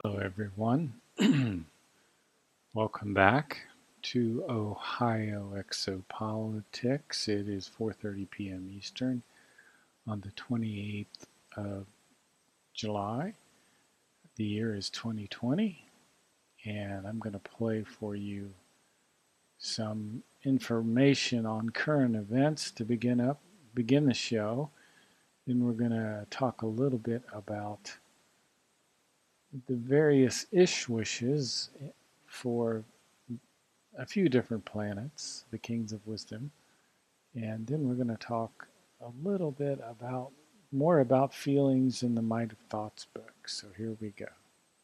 Hello, everyone. Welcome back to Ohio Exopolitics. It is 4:30 p.m. Eastern on the 28th of July. The year is 2020, and I'm going to play for you some information on current events to begin the show. Then we're going to talk a little bit about the various wishes for a few different planets, the kings of wisdom, and then we're going to talk a little bit more about feelings in the Might of Thoughts book. So here we go.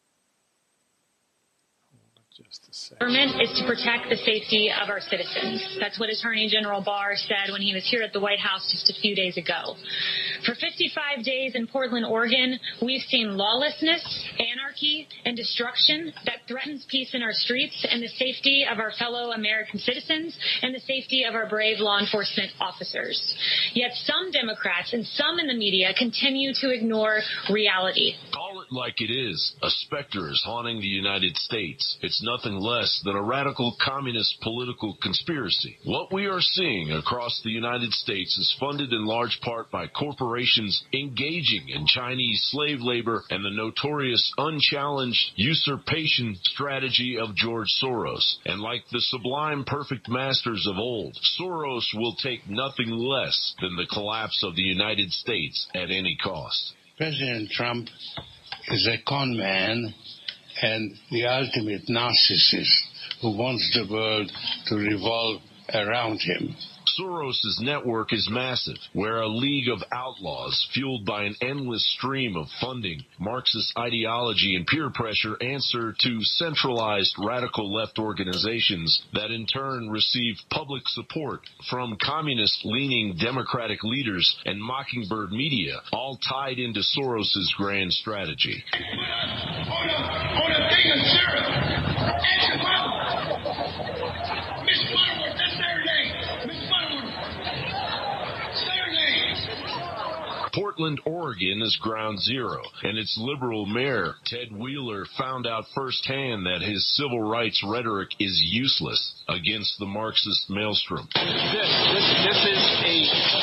Just a second. Government is to protect the safety of our citizens. That's what Attorney General Barr said when he was here at the White House just a few days ago. For 55 days in Portland, Oregon, we've seen lawlessness, anarchy, and destruction that threatens peace in our streets and the safety of our fellow American citizens and the safety of our brave law enforcement officers. Yet some Democrats and some in the media continue to ignore reality. Call it like it is. A specter is haunting the United States. It's nothing less than a radical communist political conspiracy. What we are seeing across the United States is funded in large part by corporations engaging in Chinese slave labor and the notorious unchallenged usurpation strategy of George Soros. And like the sublime perfect masters of old, Soros will take nothing less than the collapse of the United States at any cost. President Trump is a con man and the ultimate narcissist who wants the world to revolve around him. Soros' network is massive, where a league of outlaws, fueled by an endless stream of funding, Marxist ideology, and peer pressure, answer to centralized radical left organizations that in turn receive public support from communist-leaning Democratic leaders and Mockingbird media, all tied into Soros' grand strategy. On a thing of syrup, at your mouth. Miss Butterworth, that's their name. Miss Butterworth. It's their name. Portland, Oregon is ground zero, and its liberal mayor, Ted Wheeler, found out firsthand that his civil rights rhetoric is useless against the Marxist maelstrom. This is a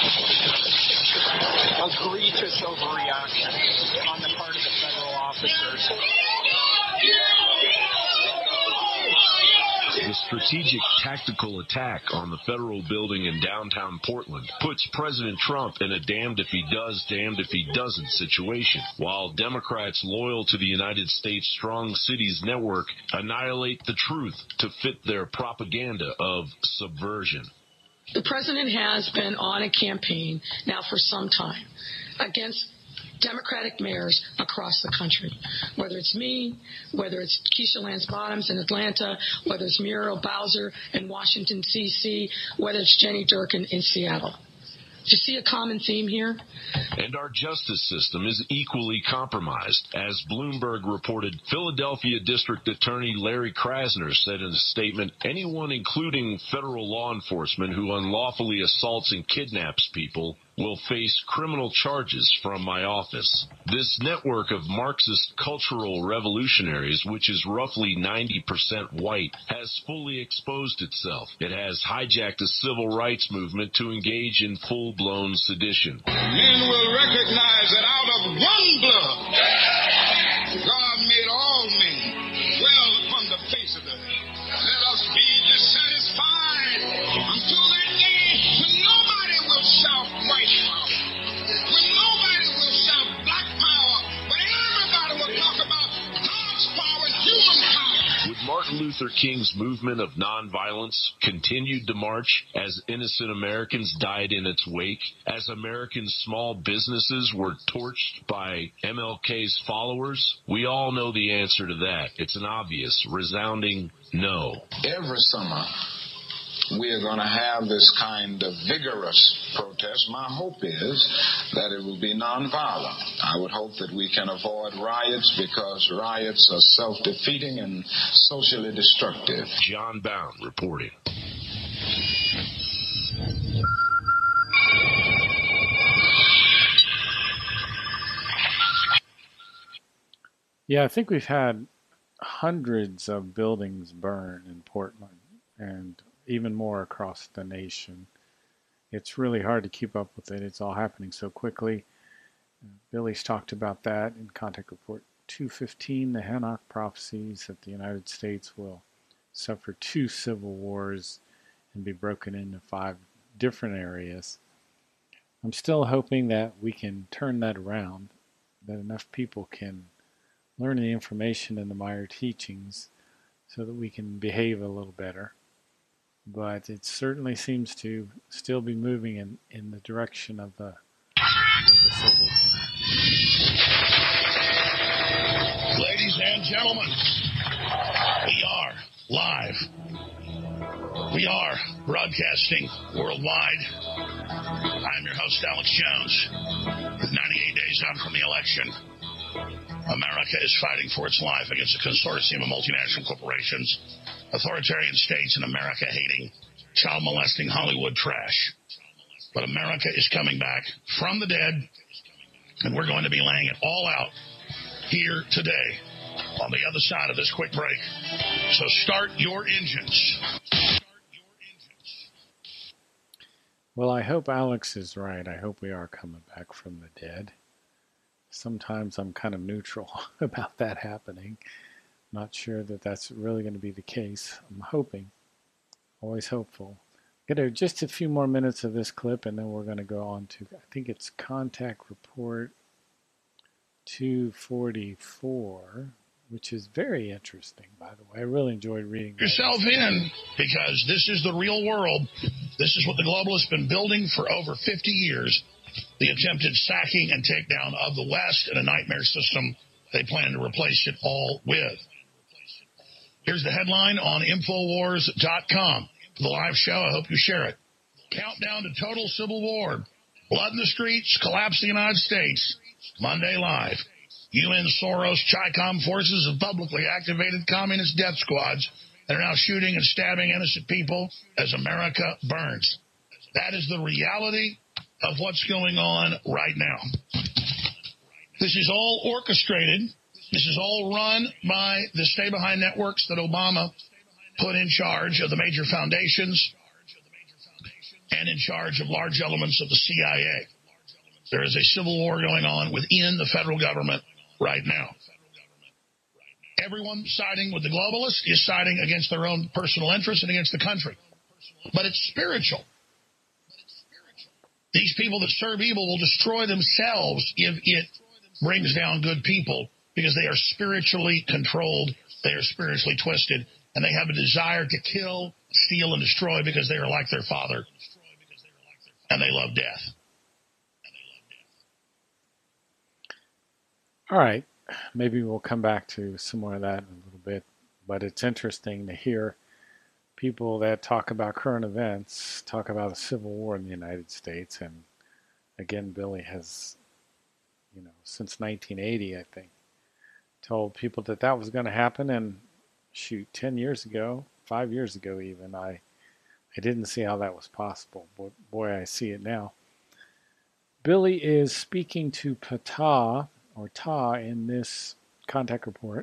egregious overreaction on the part of the federal officers. The strategic tactical attack on the federal building in downtown Portland puts President Trump in a damned if he does, damned if he doesn't situation, while Democrats loyal to the United States Strong Cities Network annihilate the truth to fit their propaganda of subversion. The president has been on a campaign now for some time against Democratic mayors across the country, whether it's me, whether it's Keisha Lance Bottoms in Atlanta, whether it's Muriel Bowser in Washington, D.C., whether it's Jenny Durkin in Seattle. Do you see a common theme here? And our justice system is equally compromised. As Bloomberg reported, Philadelphia District Attorney Larry Krasner said in a statement, anyone including federal law enforcement who unlawfully assaults and kidnaps people will face criminal charges from my office. This network of Marxist cultural revolutionaries, which is roughly 90% white, has fully exposed itself. It has hijacked a civil rights movement to engage in full-blown sedition. Men will recognize that out of one blood, God made all men dwell upon the face of the earth. Let us be dissatisfied until that day when nobody will shout white power, when nobody will shout black power, but everybody will talk about God's power, human power. Would Martin Luther King's movement of nonviolence continue to march as innocent Americans died in its wake, as American small businesses were torched by MLK's followers? We all know the answer to that. It's an obvious, resounding no. Every summer, we are going to have this kind of vigorous protest. My hope is that it will be nonviolent. I would hope that we can avoid riots because riots are self-defeating and socially destructive. John Bound reporting. Yeah, I think we've had hundreds of buildings burn in Portland and even more across the nation. It's really hard to keep up with it. It's all happening so quickly. Billy's talked about that in Contact Report 215, the Hanok prophecies that the United States will suffer 2 civil wars and be broken into 5 different areas. I'm still hoping that we can turn that around, that enough people can learn the information in the Meyer teachings so that we can behave a little better. But it certainly seems to still be moving in the direction of the Civil War. Ladies and gentlemen, we are live. We are broadcasting worldwide. I'm your host, Alex Jones. With 98 days out from the election, America is fighting for its life against a consortium of multinational corporations, authoritarian states, and America-hating, child-molesting Hollywood trash. But America is coming back from the dead, and we're going to be laying it all out here today on the other side of this quick break. So start your engines. Well, I hope Alex is right. I hope we are coming back from the dead. Sometimes I'm kind of neutral about that happening. Not sure that that's really going to be the case. I'm hoping. Always hopeful. Get just a few more minutes of this clip, and then we're going to go on to, I think it's Contact Report 244, which is very interesting, by the way. I really enjoyed reading that. Yourself in, because this is the real world. This is what the globalists have been building for over 50 years. The attempted sacking and takedown of the West in a nightmare system they plan to replace it all with. Here's the headline on Infowars.com. The live show, I hope you share it. Countdown to total civil war. Blood in the streets, collapse the United States. Monday live. UN Soros Chi-Com forces have publicly activated communist death squads that are now shooting and stabbing innocent people as America burns. That is the reality of what's going on right now. This is all orchestrated. This is all run by the stay-behind networks that Obama put in charge of the major foundations and in charge of large elements of the CIA. There is a civil war going on within the federal government right now. Everyone siding with the globalists is siding against their own personal interests and against the country. But it's spiritual. These people that serve evil will destroy themselves if it brings down good people, because they are spiritually controlled, they are spiritually twisted, and they have a desire to kill, steal, and destroy because they are like their father, and they love death. All right, maybe we'll come back to some more of that in a little bit, but it's interesting to hear people that talk about current events talk about a civil war in the United States. And again, Billy has, since 1980, I think, told people that that was going to happen. And shoot, 10 years ago, 5 years ago even, I didn't see how that was possible. But boy, I see it now. Billy is speaking to Ptah in this Contact Report.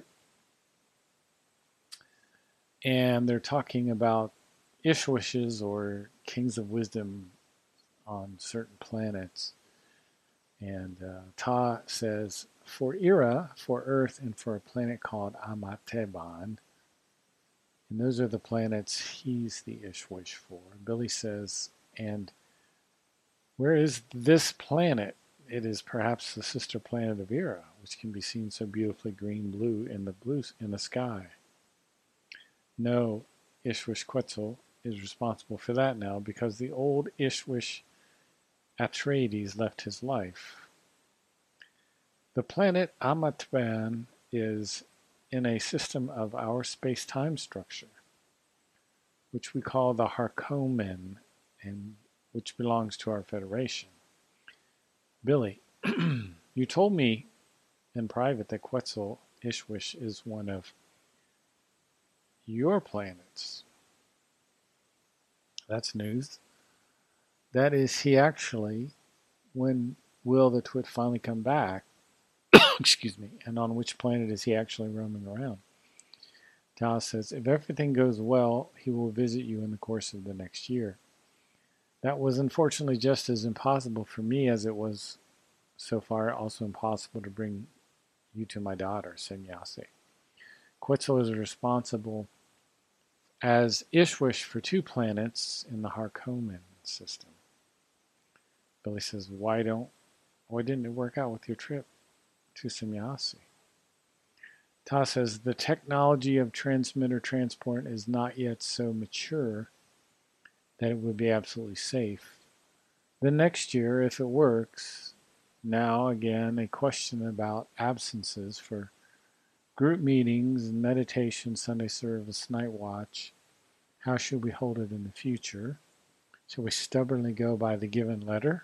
And they're talking about Ishwishes or Kings of Wisdom on certain planets. And Ptah says, for Ira, for Earth, and for a planet called Amateban. And those are the planets he's the Ishwish for. Billy says, and where is this planet? It is perhaps the sister planet of Ira, which can be seen so beautifully green-blue in the sky. No, Ishwish Quetzal is responsible for that now, because the old Ishwish Atreides left his life. The planet Amatban is in a system of our space-time structure, which we call the Harkonnen, and which belongs to our Federation. Billy, you told me in private that Quetzal Ishwish is one of your planets. That's news. That is, he actually, when will the Twit finally come back, excuse me, and on which planet is he actually roaming around? Taos says, if everything goes well, he will visit you in the course of the next year. That was unfortunately just as impossible for me as it was so far also impossible to bring you to my daughter, said Yase. Quetzal is responsible as Ishwish for 2 planets in the Harkonnen system. Billy says, why didn't it work out with your trip to Semyasi? Ta says, the technology of transmitter transport is not yet so mature that it would be absolutely safe. The next year, if it works, now again a question about absences for group meetings, meditation, Sunday service, night watch. How should we hold it in the future? Shall we stubbornly go by the given letter?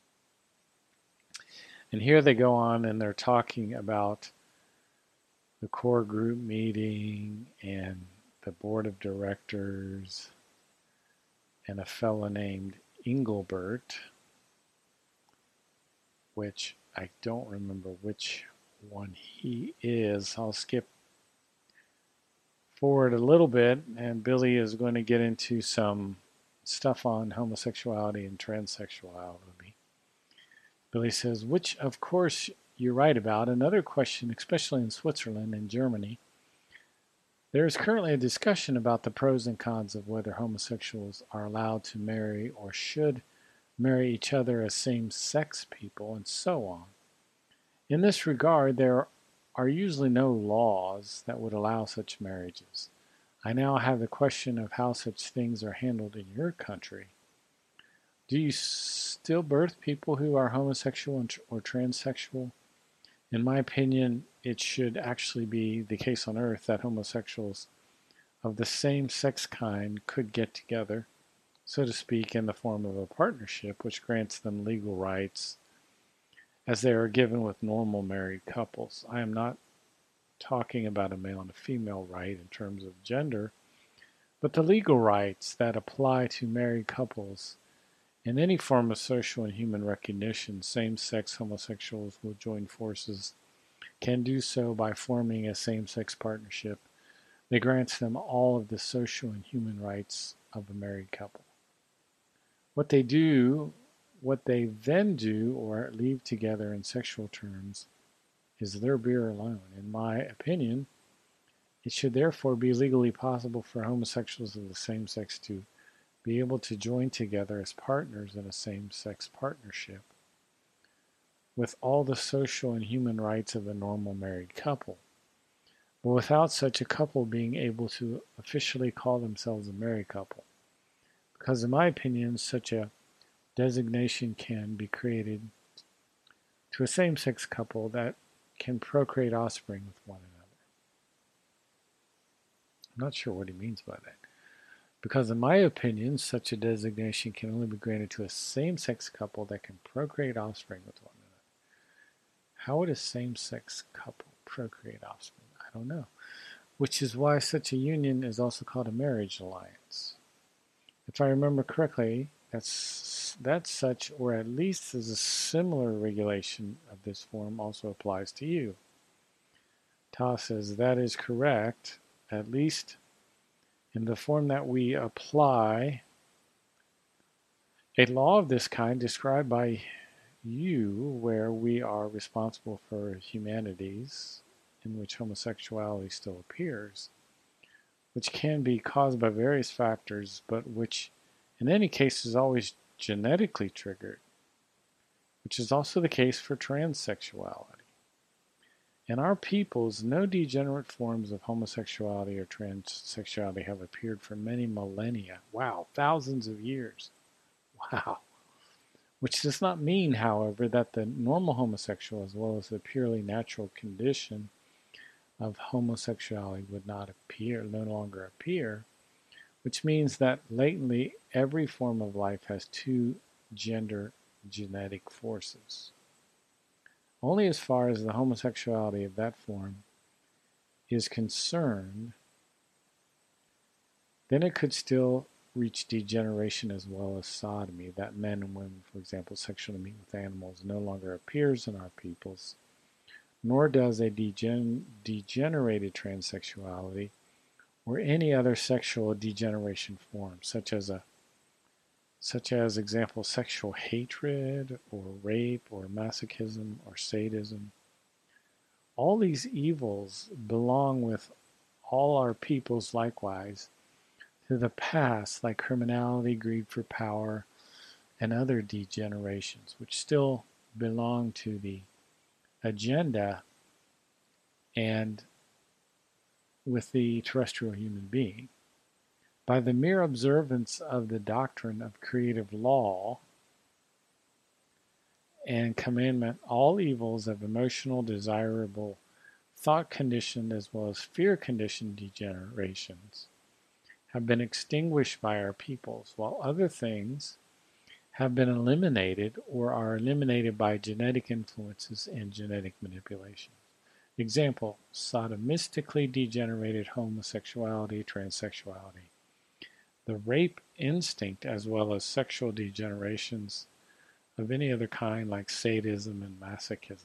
And here they go on and they're talking about the core group meeting and the board of directors and a fellow named Engelbert, which I don't remember which one he is. I'll skip forward a little bit, and Billy is going to get into some stuff on homosexuality and transsexuality. Billy says, which of course you're right about. Another question, especially in Switzerland and Germany, there is currently a discussion about the pros and cons of whether homosexuals are allowed to marry or should marry each other as same-sex people, and so on. In this regard, there are usually no laws that would allow such marriages. I now have the question of how such things are handled in your country. Do you still birth people who are homosexual or transsexual? In my opinion, it should actually be the case on Earth that homosexuals of the same sex kind could get together, so to speak, in the form of a partnership which grants them legal rights as they are given with normal married couples. I am not talking about a male and a female right in terms of gender, but the legal rights that apply to married couples. In any form of social and human recognition, same-sex homosexuals will join forces, can do so by forming a same-sex partnership that grants them all of the social and human rights of a married couple. What they then do or leave together in sexual terms is their beer alone. In my opinion, it should therefore be legally possible for homosexuals of the same sex to be able to join together as partners in a same-sex partnership with all the social and human rights of a normal married couple, but without such a couple being able to officially call themselves a married couple. Because in my opinion, such a designation can be created to a same-sex couple that can procreate offspring with one another. I'm not sure what he means by that. Because in my opinion, such a designation can only be granted to a same-sex couple that can procreate offspring with one another. How would a same-sex couple procreate offspring? I don't know. Which is why such a union is also called a marriage alliance. If I remember correctly, that's such, or at least as a similar regulation of this form also applies to you. Ta says that is correct, at least in the form that we apply. A law of this kind described by you, where we are responsible for humanities, in which homosexuality still appears, which can be caused by various factors, but which in any case is always genetically triggered, which is also the case for transsexuality. In our peoples, no degenerate forms of homosexuality or transsexuality have appeared for many millennia. Wow, thousands of years. Wow. Which does not mean, however, that the normal homosexual as well as the purely natural condition of homosexuality would no longer appear, which means that latently every form of life has 2 gender genetic forces. Only as far as the homosexuality of that form is concerned, then it could still reach degeneration as well as sodomy, that men and women, for example, sexually meet with animals, no longer appears in our peoples, nor does a degenerated transsexuality or any other sexual degeneration form, such as example sexual hatred or rape or masochism or sadism. All these evils belong with all our peoples likewise to the past, like criminality, greed for power, and other degenerations, which still belong to the agenda and with the terrestrial human being. By the mere observance of the doctrine of creative law and commandment, all evils of emotional, desirable, thought-conditioned as well as fear-conditioned degenerations have been extinguished by our peoples, while other things have been eliminated or are eliminated by genetic influences and genetic manipulation. Example, sodomistically degenerated homosexuality, transsexuality, the rape instinct, as well as sexual degenerations of any other kind like sadism and masochism.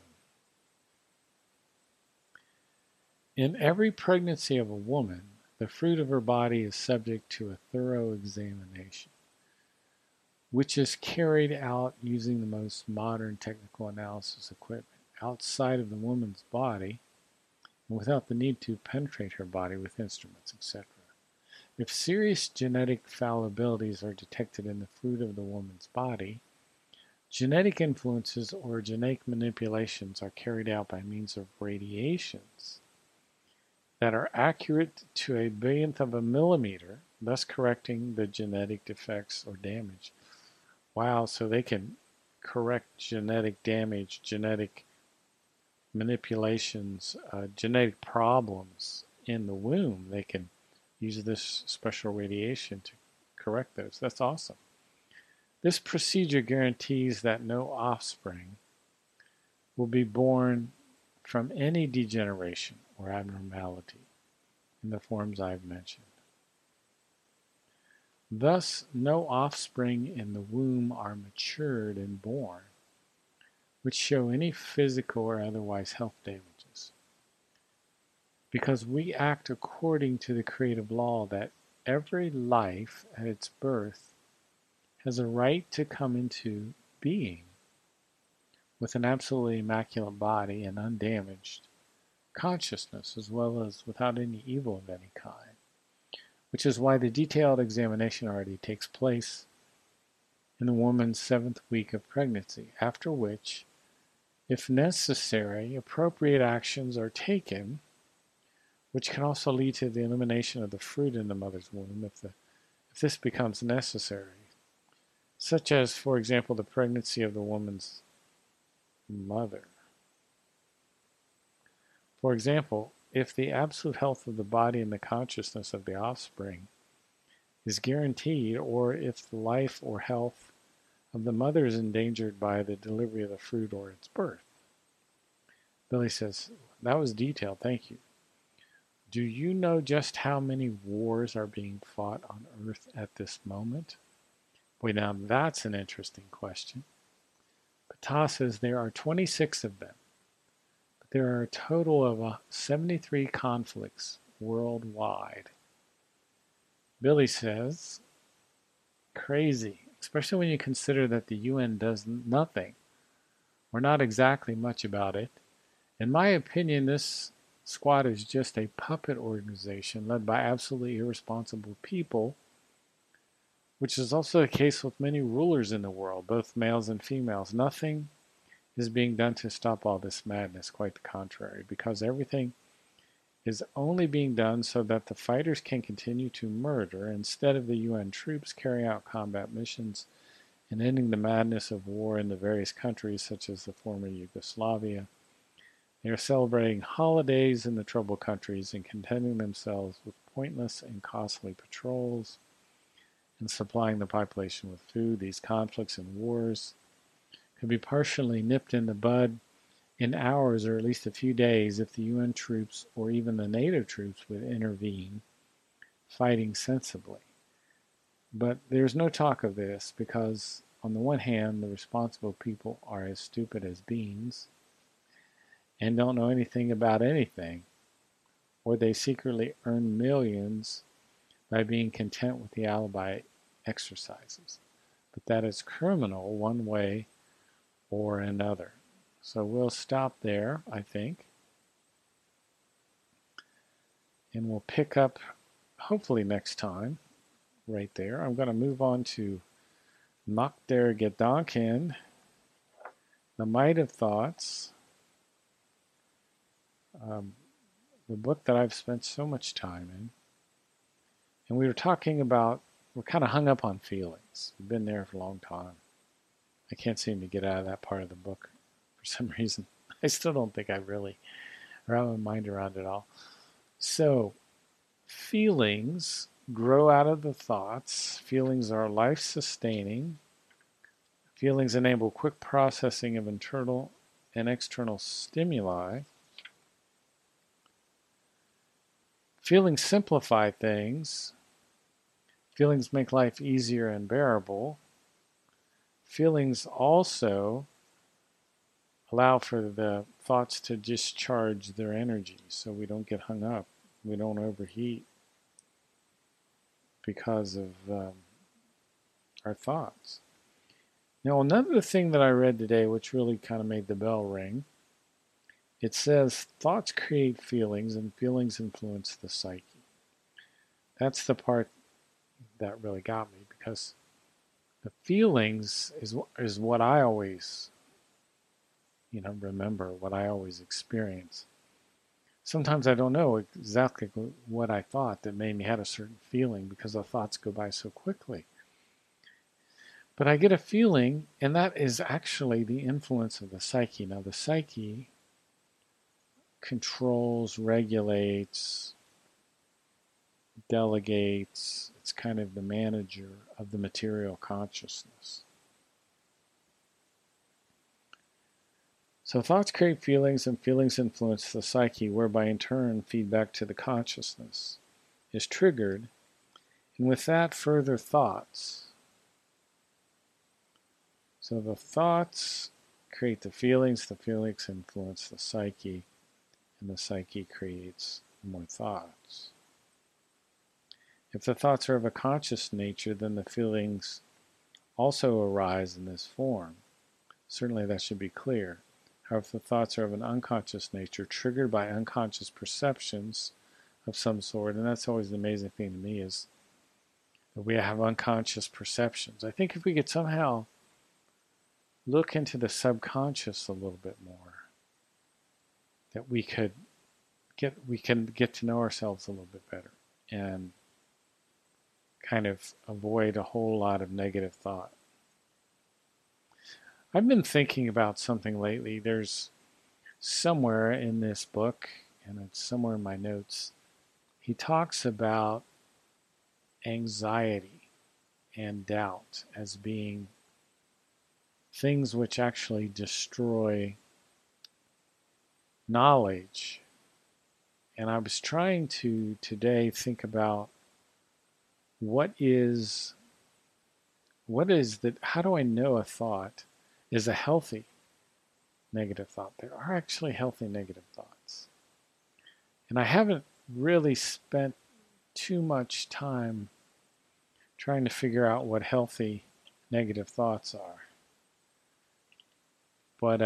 In every pregnancy of a woman, the fruit of her body is subject to a thorough examination, which is carried out using the most modern technical analysis equipment outside of the woman's body and without the need to penetrate her body with instruments, etc. If serious genetic fallibilities are detected in the fruit of the woman's body, genetic influences or genetic manipulations are carried out by means of radiations that are accurate to a billionth of a millimeter, thus correcting the genetic defects or damage. Wow, so they can correct genetic damage, genetic manipulations, genetic problems in the womb. They can use this special radiation to correct those. That's awesome. This procedure guarantees that no offspring will be born from any degeneration or abnormality in the forms I've mentioned. Thus, no offspring in the womb are matured and born, which show any physical or otherwise health damages. Because we act according to the creative law that every life at its birth has a right to come into being with an absolutely immaculate body and undamaged consciousness, as well as without any evil of any kind, which is why the detailed examination already takes place in the woman's 7th week of pregnancy, after which, if necessary, appropriate actions are taken, which can also lead to the elimination of the fruit in the mother's womb if this becomes necessary, such as, for example, the pregnancy of the woman's mother. For example, if the absolute health of the body and the consciousness of the offspring is guaranteed, or if the life or health of the mother is endangered by the delivery of the fruit or its birth. Billy says, that was detailed, thank you. Do you know just how many wars are being fought on Earth at this moment? Boy, now that's an interesting question. Ptah says there are 26 of them. But there are a total of 73 conflicts worldwide. Billy says, crazy, especially when you consider that the UN does nothing, or not exactly much about it. In my opinion, this squad is just a puppet organization led by absolutely irresponsible people, which is also the case with many rulers in the world, both males and females. Nothing is being done to stop all this madness, quite the contrary, because everything is only being done so that the fighters can continue to murder instead of the UN troops carrying out combat missions and ending the madness of war in the various countries such as the former Yugoslavia. They are celebrating holidays in the troubled countries and contenting themselves with pointless and costly patrols and supplying the population with food. These conflicts and wars could be partially nipped in the bud in hours or at least a few days if the UN troops or even the NATO troops would intervene, fighting sensibly. But there's no talk of this because, on the one hand, the responsible people are as stupid as beans, and don't know anything about anything, or they secretly earn millions by being content with the alibi exercises. But that is criminal one way or another. So we'll stop there, I think. And we'll pick up, hopefully next time, right there. I'm going to move on to Macht der Gedanken, The Might of Thoughts, the book that I've spent so much time in. And we were talking about, we're kind of hung up on feelings. We've been there for a long time. I can't seem to get out of that part of the book for some reason. I still don't think I really wrap my mind around it all. So, feelings grow out of the thoughts. Feelings are life-sustaining. Feelings enable quick processing of internal and external stimuli. Feelings simplify things. Feelings make life easier and bearable. Feelings also allow for the thoughts to discharge their energy so we don't get hung up. We don't overheat because of our thoughts. Now, another thing that I read today, which really kind of made the bell ring, it says thoughts create feelings and feelings influence the psyche. That's the part that really got me, because the feelings is what I always, remember, what I always experience. Sometimes I don't know exactly what I thought that made me have a certain feeling, because the thoughts go by so quickly. But I get a feeling, and that is actually the influence of the psyche. Now, the psyche controls, regulates, delegates. It's kind of the manager of the material consciousness. So thoughts create feelings, and feelings influence the psyche, whereby in turn feedback to the consciousness is triggered, and with that further thoughts. So the thoughts create the feelings influence the psyche, and the psyche creates more thoughts. If the thoughts are of a conscious nature, then the feelings also arise in this form. Certainly that should be clear. However, if the thoughts are of an unconscious nature, triggered by unconscious perceptions of some sort, and that's always the amazing thing to me, is that we have unconscious perceptions. I think if we could somehow look into the subconscious a little bit more, that we can get to know ourselves a little bit better and kind of avoid a whole lot of negative thought. I've been thinking about something lately. There's somewhere in this book, and it's somewhere in my notes, he talks about anxiety and doubt as being things which actually destroy knowledge. And I was trying to today think about how do I know a thought is a healthy negative thought? There are actually healthy negative thoughts. And I haven't really spent too much time trying to figure out what healthy negative thoughts are. But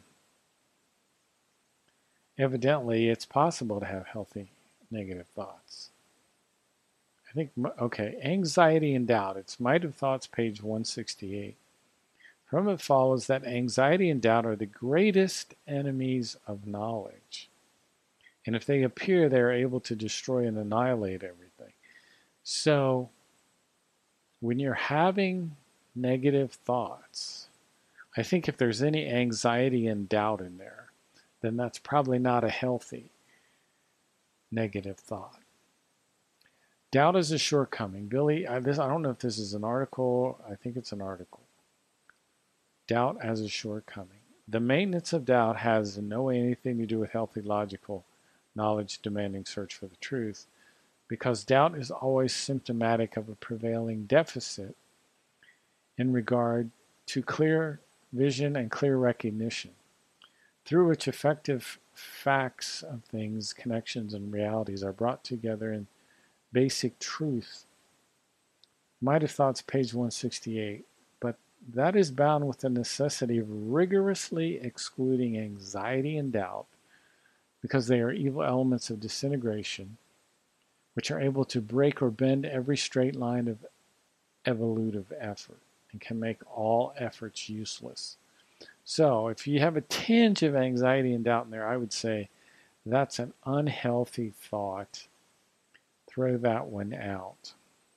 evidently, it's possible to have healthy negative thoughts. I think, okay, anxiety and doubt. It's Might of Thoughts, page 168. From it follows that anxiety and doubt are the greatest enemies of knowledge. And if they appear, they are able to destroy and annihilate everything. So, when you're having negative thoughts, I think if there's any anxiety and doubt in there, then that's probably not a healthy negative thought. Doubt is a shortcoming. Billy, I don't know if this is an article. I think it's an article. Doubt as a shortcoming. The maintenance of doubt has in no way anything to do with healthy, logical, knowledge-demanding search for the truth, because doubt is always symptomatic of a prevailing deficit in regard to clear vision and clear recognition, through which effective facts of things, connections, and realities are brought together in basic truth. Might have Thoughts, page 168. But that is bound with the necessity of rigorously excluding anxiety and doubt, because they are evil elements of disintegration, which are able to break or bend every straight line of evolutive effort and can make all efforts useless. So if you have a tinge of anxiety and doubt in there, I would say that's an unhealthy thought. Throw that one out.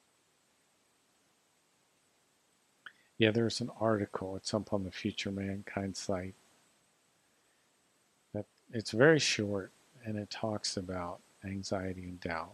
Yeah, there's an article. It's up on the Future Mankind site. It's very short, and it talks about anxiety and doubt.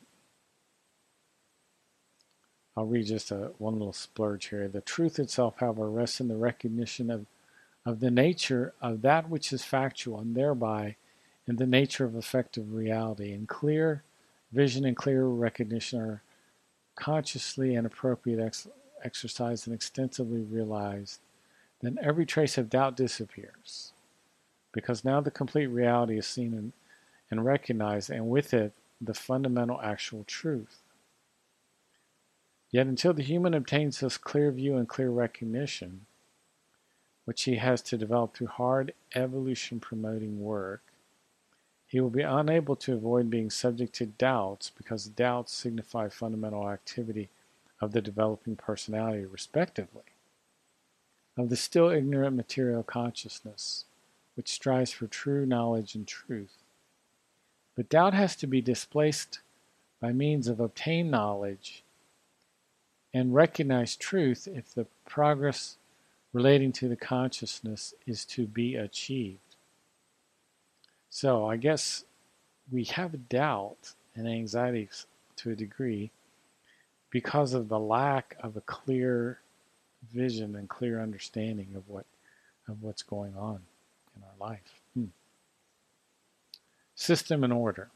I'll read just one little splurge here. The truth itself, however, rests in the recognition of the nature of that which is factual, and thereby in the nature of effective reality. And clear vision and clear recognition are consciously and appropriate exercised and extensively realized, then every trace of doubt disappears. Because now the complete reality is seen and recognized, and with it, the fundamental actual truth. Yet until the human obtains this clear view and clear recognition, which he has to develop through hard evolution-promoting work, he will be unable to avoid being subject to doubts, because doubts signify fundamental activity of the developing personality, respectively, of the still ignorant material consciousness, which strives for true knowledge and truth. But doubt has to be displaced by means of obtained knowledge and recognized truth if the progress relating to the consciousness is to be achieved. So I guess we have doubt and anxiety to a degree because of the lack of a clear vision and clear understanding of what's going on in our life. System and order.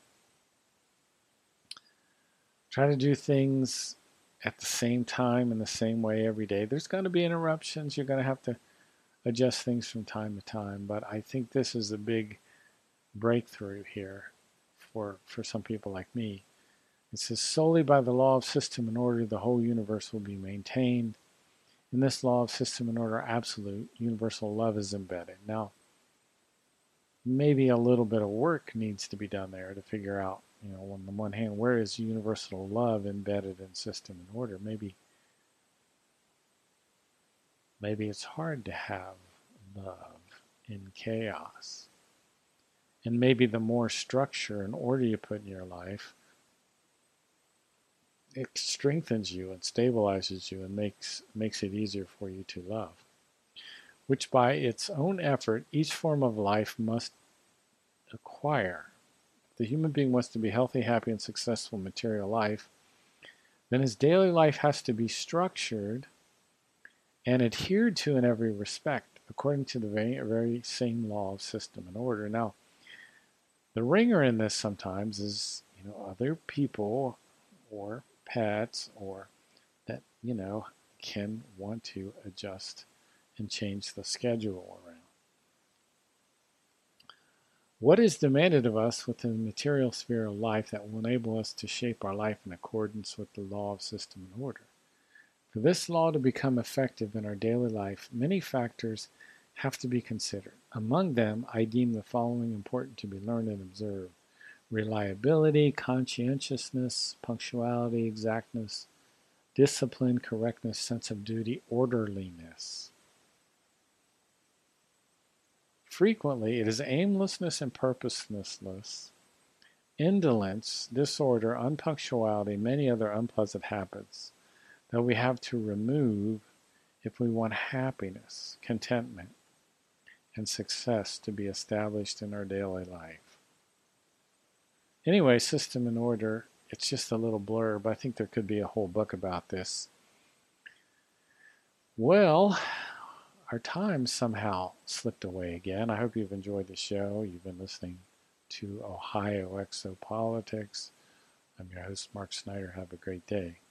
Try to do things at the same time in the same way every day. There's going to be interruptions. You're going to have to adjust things from time to time. But I think this is a big breakthrough here for some people like me. It says, solely by the law of system and order, the whole universe will be maintained. In this law of system and order, absolute, universal love is embedded. Now, maybe a little bit of work needs to be done there to figure out, on the one hand, where is universal love embedded in system and order? Maybe it's hard to have love in chaos. And maybe the more structure and order you put in your life, it strengthens you and stabilizes you and makes it easier for you to love. Which by its own effort, each form of life must acquire. If the human being wants to be healthy, happy, and successful in material life, then his daily life has to be structured and adhered to in every respect, according to the very same law of system and order. Now, the ringer in this sometimes is, other people or pets or that, can want to adjust and change the schedule around. What is demanded of us within the material sphere of life that will enable us to shape our life in accordance with the law of system and order? For this law to become effective in our daily life, many factors have to be considered. Among them, I deem the following important to be learned and observed: reliability, conscientiousness, punctuality, exactness, discipline, correctness, sense of duty, orderliness. Frequently, it is aimlessness and purposelessness, indolence, disorder, unpunctuality, many other unpleasant habits that we have to remove if we want happiness, contentment, and success to be established in our daily life. Anyway, system and order, it's just a little blurb. I think there could be a whole book about this. Well, our time somehow slipped away again. I hope you've enjoyed the show. You've been listening to Ohio Exopolitics. I'm your host, Mark Snyder. Have a great day.